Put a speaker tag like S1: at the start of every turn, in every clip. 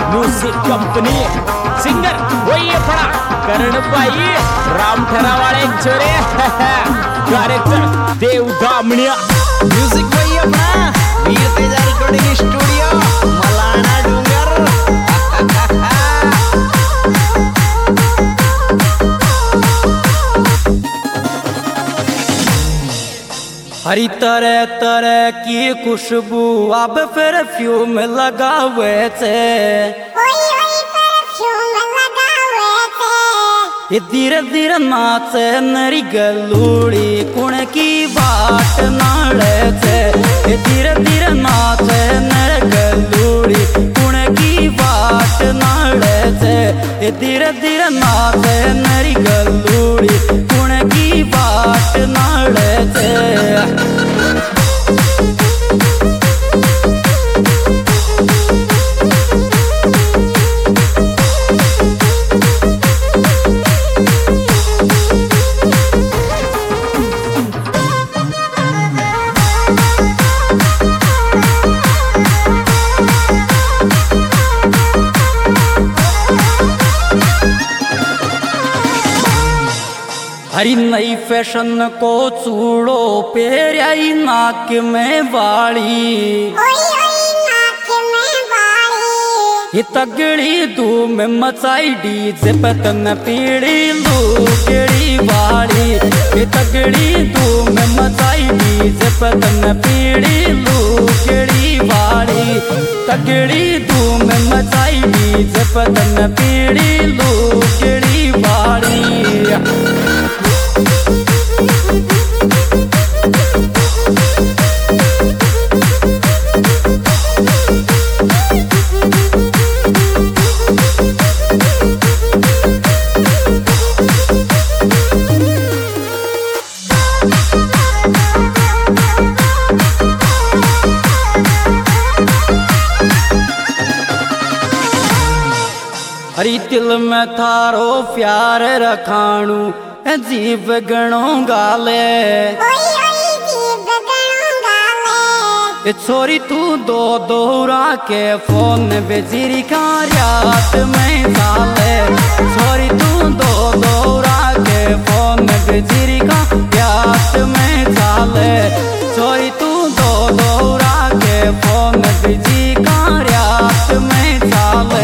S1: Music company singer वही पड़ा करण भाई राम ठरावाळे छोरे डायरेक्टर देव दामणिया
S2: म्यूजिक वही अपना वीर तेजा रिकॉर्डिंग स्टूडियो मलाना डूंगर।
S3: हरी तरह तरह की खुशबू अब परफ्यूम लगावे थे, ये धीरे धीरे नाचे नरी गलूड़ी कुण की बाट नाड़े थे, ये धीरे धीरे नाचे नर गलूड़ी कुण की बाट नाड़े थे, ये धीरे धीरे नाचे नरी गलूड़ी कुण की बाट नाड़े थे। हरी नई फैशन को चूड़ो पेरियाई नाक में वाली, ये तगड़ी धूम मचाई डीजे पतन पीड़ी लुगड़ी वाली, ये तगड़ी धूम मचाई डीजे पतन पीड़ी लुगड़ी वाली, तगड़ी धूम मचाई डीजे पतन पीड़ी लुगड़ी वाली। हरी दिल में थारो प्यार रखाणू जीव गणो गाले, छोरी तू दो दोहरा के फोन बेजीरी का रात में डाले, छोरी तू दो दोहरा के फोन बेजीरी का रात में डाले, छोरी तू दो दोहरा के फोन बेजी का रात में डाले।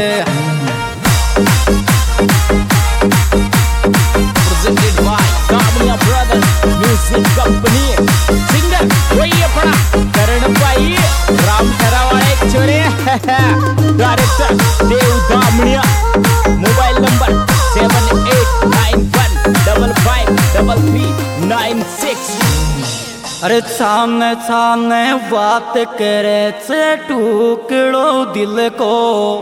S1: म्यूजिक कंपनी सिंगर वही पड़ा करण भाई राम ठरावाळे छोरे director Dev Damaniya mobile number 7891553396।
S3: अरे सामने सामने बात करे से टुकड़ो दिल को,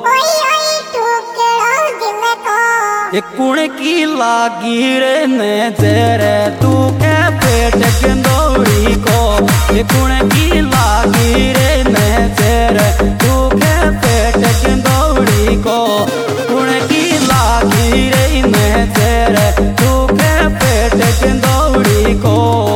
S3: ये कुण की लागी रे नजर तू के पेट गेंदोड़ी को, ये कुण की लागी रे नजर तू के पेट गेंदोड़ी को, कुण की लागी रे नजर तू के पेट गेंदोड़ी को।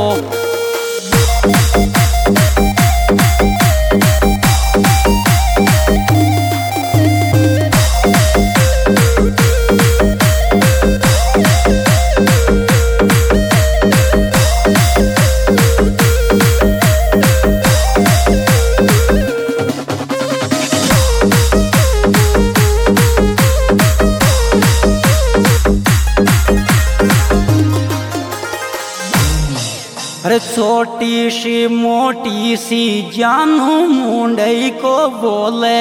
S3: अरे छोटी सी मोटी सी जानू मुंडई को बोले,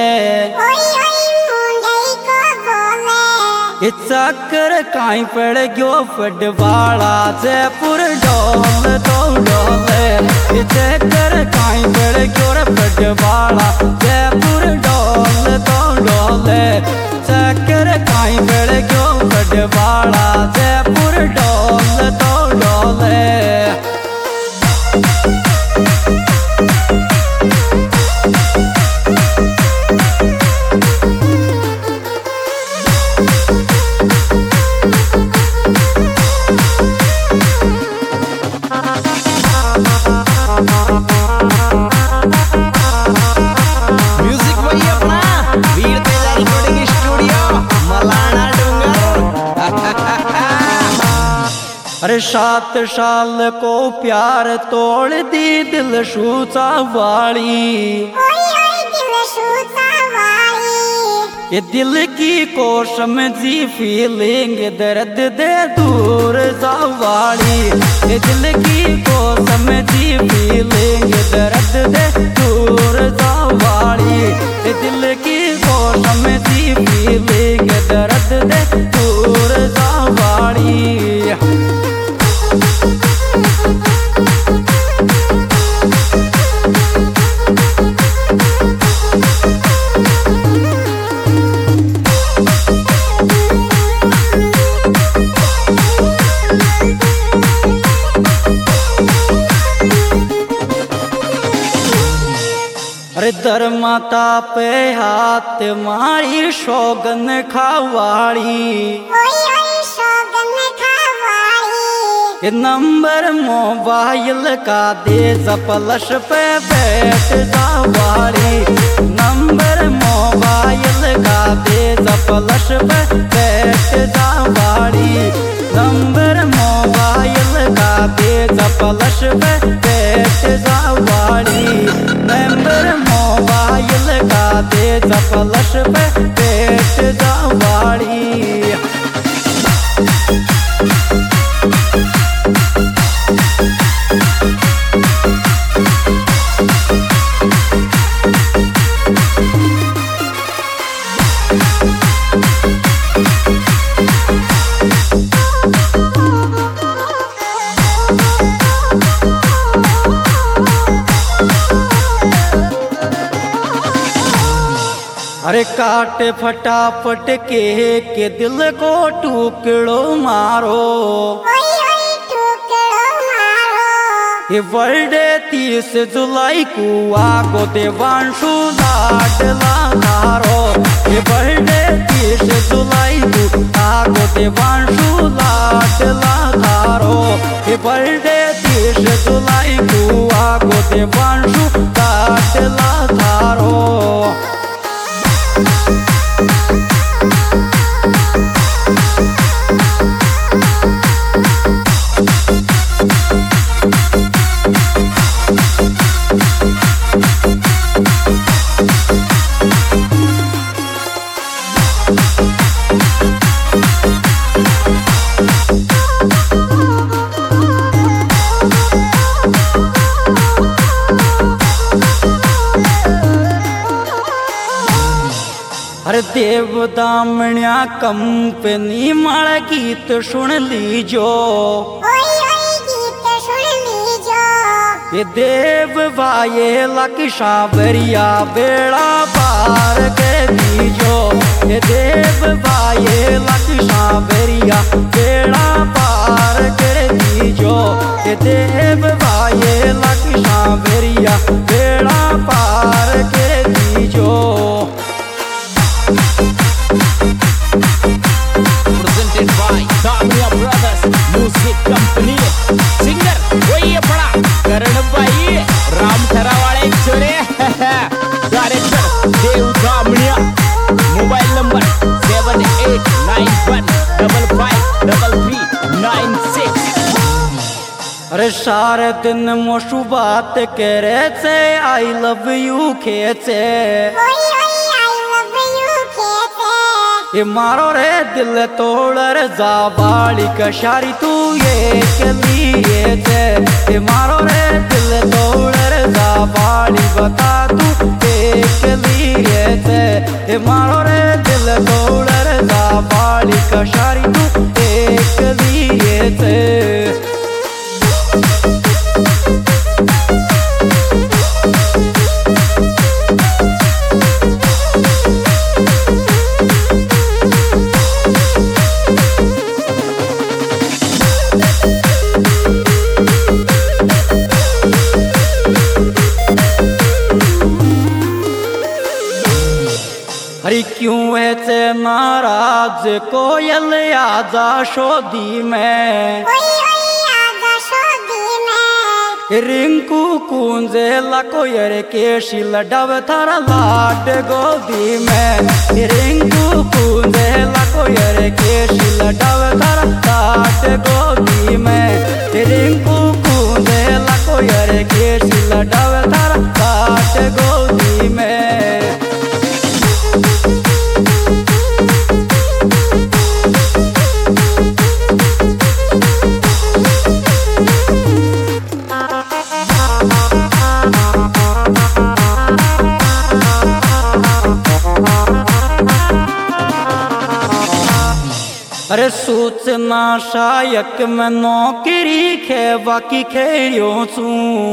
S3: ये चक्कर काई पड़ गयो फटवाड़ा जयपुर डोल तो डोले, ये चक्कर काई पड़ गयो फटवाड़ा जयपुर डोल तो डोले, चक्कर काई पड़ गयो फटवाड़ा जयपुर डोल तो डोले। अरे 7 साल को प्यार तोड़ दी दिल शूचा वाली, ये दिल की को समझी फीलिंग दर्द दे दूर जावाड़ी, ये दिल की को समझी फीलिंग दर्द दे दूर जावाड़ी, ये दिल की को समझी फीलिंग दर्द दे दूर जावाड़ी। अरे दर माता पे हाथ मारी शोगन खावाड़ी, ये नंबर मोबाइल का दे जपलश पे बैठ जावाड़ी, नंबर मोबाइल का दे जपलश पे बैठ जावाड़ी, नंबर मोबाइल का दे जपलश पे बैठ जावाड़ी, नंबर मोबाइल का दे जपलश पे बैठ जावाड़ी। अरे काट फटाफट के दिल को टुकड़ो मारो, ये बर्थडे 30 जुलाई को आगो देवांशु लाडला धारो, ये बर्थडे 30 जुलाई को आगो देवांशु लाडला धारो, ये बर्थडे 30 जुलाई को आगो देवांशु लाडला धारो। अरे देव दामण्या कंपनी माड़ा गीत सुन लीजो, ये देव वाये लकी सावरिया बेड़ा पार के दीजो, ये देव वाये लकी सावरिया बेड़ा पार के दीजो, ये देव वाये लकी सावरिया बेड़ा पार के दीजो।
S1: Presented by Damia Brothers Music Company, singer वही पड़ा करण भाई राम ठरावाले चोरे, director Dev Damaniya, mobile number 7891553396।
S3: अरे सारे दिन मोशु बात करे से आई लव यू खेचे, ये मारो रे दिल तोड़ जाबाड़ी कशारी तू ये के लिए थे, ये मारो रे दिल तोड़ जाबाड़ी बता तू ये के लिए थे, ये मारो रे दिल तोड़ जाबाड़ी कशारी तू ये के लिए थे। अरे क्यों ऐसे नाराज कोयल आजा शोदी में, रिंकू कुंजे लको यर के शिल डब थारा लाड गोदी में, रिंकू कुंजे लको यर के शिल डब थारा काट गोदी में रिंकू कूदे लको यार केस लड़ावे थारा काट गोदी में। अरे सूचना शायक में नौकरी खे बाकी खेलियो छू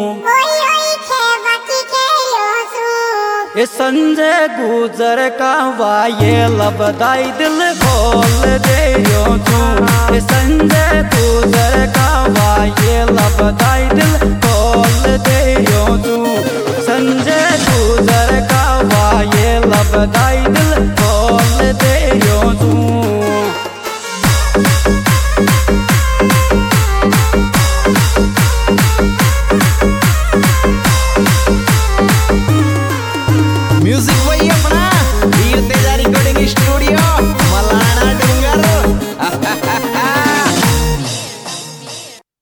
S3: ये संजय गुजर का वाये लबदाई दिल खोल दे छू ये संजय गुजर का वाये लबदाई दिल खोल दे छू संजय गुजर का वाये लबदाई